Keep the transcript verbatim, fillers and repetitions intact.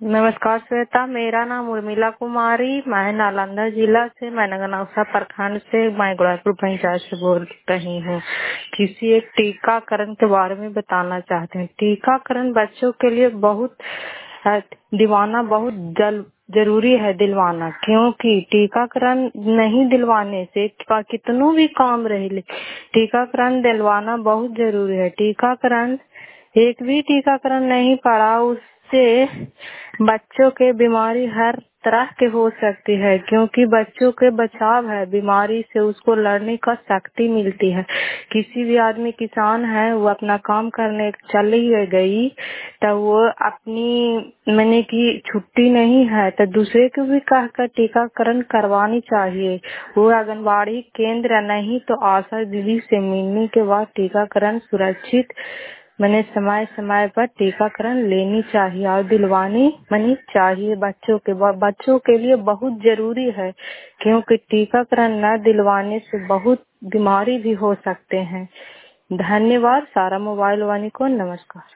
नमस्कार श्वेता, मेरा नाम उर्मिला कुमारी, मैं नालंदा जिला से, मैं नगरनौसा प्रखंड से, मैं गुड़ापुर पंचायत से बोल रही हूँ। किसी एक टीकाकरण के बारे में बताना चाहते हैं। टीकाकरण बच्चों के लिए बहुत है, दिलवाना बहुत जल जरूरी है दिलवाना, क्योंकि टीकाकरण नहीं दिलवाने से कितनों भी काम रहे, टीकाकरण दिलवाना बहुत जरूरी है। टीकाकरण एक भी टीकाकरण नहीं पड़ा उससे बच्चों के बीमारी हर तरह के हो सकती है, क्योंकि बच्चों के बचाव है बीमारी से, उसको लड़ने का शक्ति मिलती है। किसी भी आदमी किसान है, वो अपना काम करने चली गई तो वो अपनी मैंने की छुट्टी नहीं है तो दूसरे को भी कहकर टीकाकरण करवानी चाहिए। वो आंगनबाड़ी केंद्र नहीं तो आशा दीदी से मिलने के बाद टीकाकरण सुरक्षित मैंने समय समय पर टीकाकरण लेनी चाहिए और दिलवानी मनी चाहिए। बच्चों के बच्चों के लिए बहुत जरूरी है, क्योंकि टीकाकरण न दिलवाने से बहुत बीमारी भी हो सकते हैं। धन्यवाद। सारा मोबाइल वाणी को नमस्कार।